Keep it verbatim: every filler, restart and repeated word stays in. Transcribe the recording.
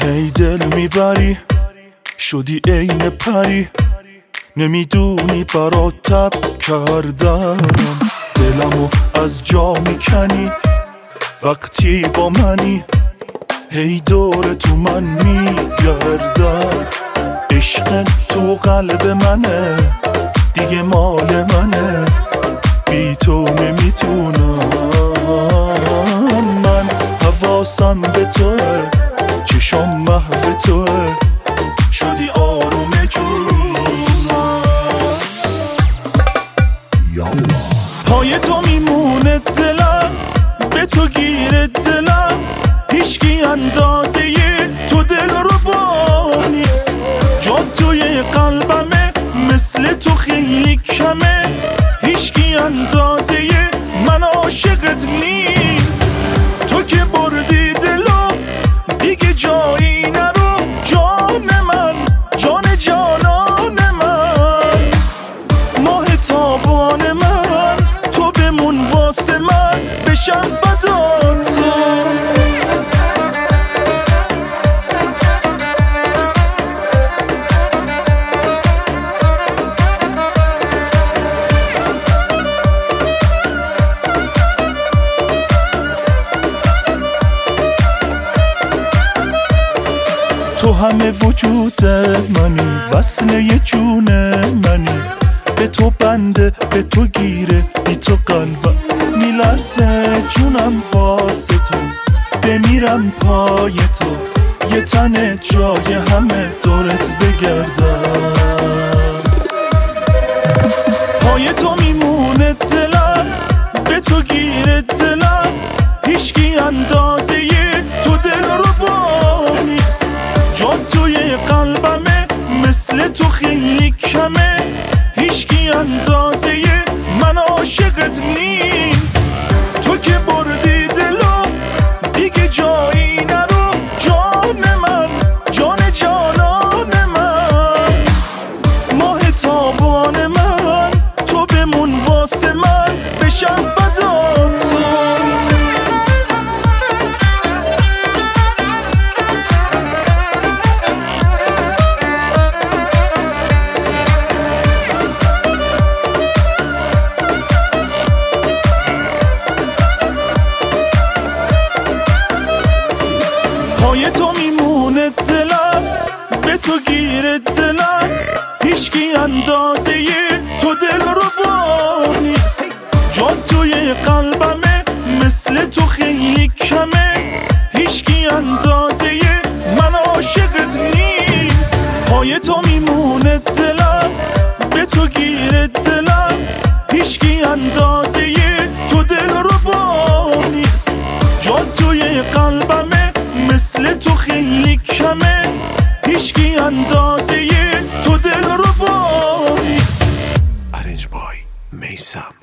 هی دل میبری شدی عین پری، نمیدونی برات تب کردم، دلمو از جا میکنی وقتی با منی، هی دور تو من میگردم، عشق تو قلب منه دیگه مال منه، بی تو نمیتونم، من حواسم به توه، چشم محو توه، شدی آروم جونم، پای تو میمونه دلم، به تو گیره دلم، هیچکی اندازه تو دل رو با نیست، جا توی قلبمه مثل تو خیلی کمه، هیچکی اندازه من عاشقت نیست، تو که بردی دلو دیگه جایی نرو، جان من جان جانان من، ماه تابان من، تو بمون واسه من، بشم فدات تو. تو همه وجود منی، وصله جون منی، به تو بنده به تو گیره، بی تو قلبم میلرزه جونم واسه تو، بمیرم پای تو، یه تنه جای همه دورت بگردم، پای تو میمونه دلم، به تو گیره دلم، هیچکی اندازه تو دل رو با نیست، جا توی قلبمه مثل تو خیلی کمه، هیچکی اندازه من عاشقت نیست، تو که بردی دلو دیگه جایی نرو، جان من جان جانان من، ماه تابان من، تو بمون واسه من، بشم فدات تو. پای تو میمونه دلم، به تو گیره دلم، هیچکی اندازه تو دل رو با نیست، جا توی قلبمه مثل تو خیلی کمه، هیچکی اندازه من عاشقت نیست، پای تو میمونه دلم، به تو گیره دلم، هیچکی اندازه تو دل رو با نیست، جا توی قلبمه مثل تو خیلی کمه، هیچکی اندازه تو دل رو با نیست. Arranged by Maysam.